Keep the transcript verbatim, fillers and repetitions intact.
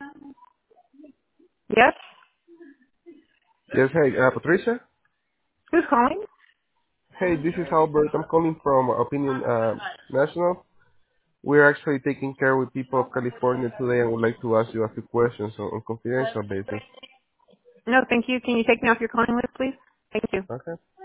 Yes? Yes, hey, uh, Patricia? Who's calling? Hey, this is Albert. I'm calling from Opinion uh, National. We're actually taking care with people of California today and would like to ask you a few questions on, on confidential basis. No, thank you. Can you take me off your calling list, please? Thank you. Okay?